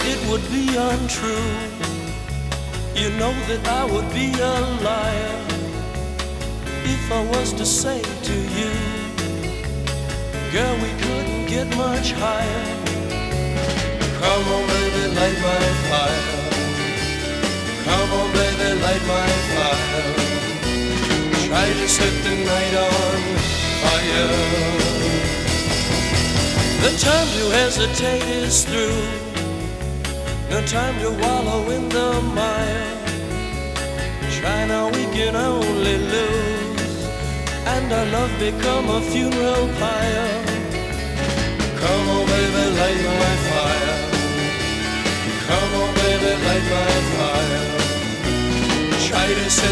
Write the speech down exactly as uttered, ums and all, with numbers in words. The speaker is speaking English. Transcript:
it would be untrue. You know that I would be a liar if I was to say to you, girl, we couldn't get much higher. Come on, baby, light my fire. Come on, baby, light my fire. Try to set the night on fire. The time to hesitate is through. No time to wallow in the mire. Try now, we can only lose, and our love become a funeral pyre. Come on, baby, light my fire. Come on, baby, light my fire. Try to set